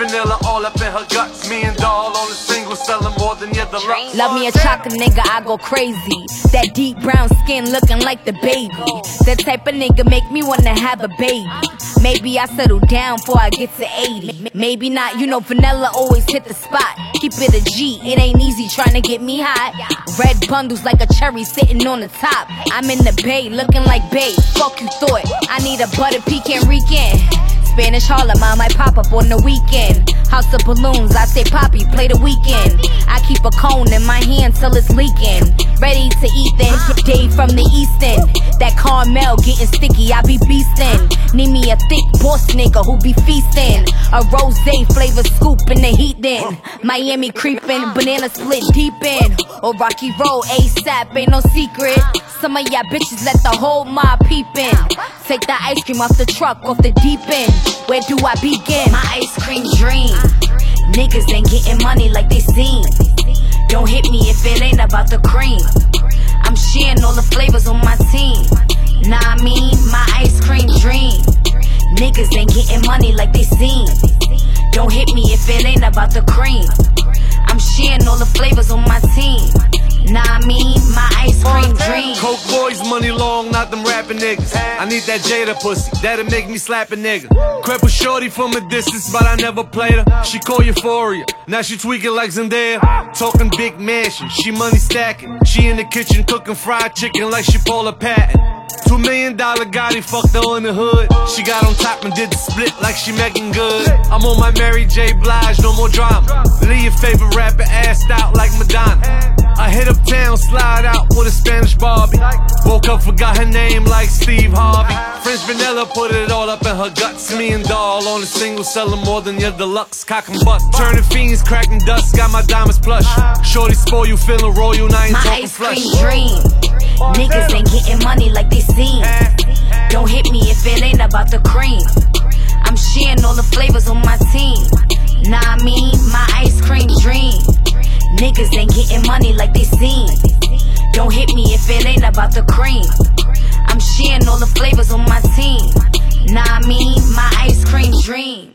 vanilla all up in her guts. Me and Doll on the single, selling more than your deluxe. Love me a chocolate nigga, I go crazy. That deep brown skin looking like the baby. That type of nigga make me wanna have a baby. Maybe I settle down before I get to 80. Maybe not, you know vanilla always hit the spot. Keep it a G, it ain't easy trying to get me hot. Red bundles like a cherry sitting on the top. I'm in the bay, looking like babe. Fuck you thought, I need a butter pecan Rican. Spanish Harlem, I might pop up on the weekend. House of balloons, I say Poppy, play the weekend. I keep a cone in my hand till it's leaking. Ready to eat then, Dave from the East End. That caramel getting sticky, I be beastin'. Need me a thick boss nigga who be feastin'. A rosé flavor scoop in the heat then. Miami creepin', banana split deep in. Or Rocky Road, ASAP, ain't no secret. Some of y'all bitches let the whole mob peep in. Take the ice cream off the truck, off the deep end. Where do I begin? My ice cream dream. Niggas ain't getting money like they seem. Don't hit me if it ain't about the cream. I'm sharing all the flavors on my team. Nah, I mean, my ice cream dream. Niggas ain't getting money like they seem. Don't hit me if it ain't about the cream. I'm sharing all the flavors on my team. Nah, I mean, my ice cream dream. Coke boys, money long, not them rapping niggas. I need that Jada pussy, that'll make me slap a nigga. Crept with shorty from a distance, but I never played her. She call Euphoria, now she tweaking like Zendaya. Talking big mansion, she money stacking. She in the kitchen cooking fried chicken like she Paula Patton. $2 million Gotti fucked her in the hood. She got on top and did the split like she Megan Good. I'm on my Mary J. Blige, no more drama. Leave your favorite rapper assed out like Madonna. I hit uptown, slide out with a Spanish Barbie. Woke up, forgot her name like Steve Harvey. French vanilla put it all up in her guts. Me and Doll on a single, selling more than your deluxe. Cock and butt, turning fiends, cracking dust. Got my diamonds plush. Shorty spoil you, feeling royal, now I ain't talking flush. My ice cream dream. Niggas ain't getting money like they seem. Don't hit me if it ain't about the cream. I'm sharing all the flavors on my team. Nah, I mean, my ice cream dream. Niggas ain't getting money like they seem. Don't hit me if it ain't about the cream. I'm sharing all the flavors on my team. Nah, I mean, my ice cream dream.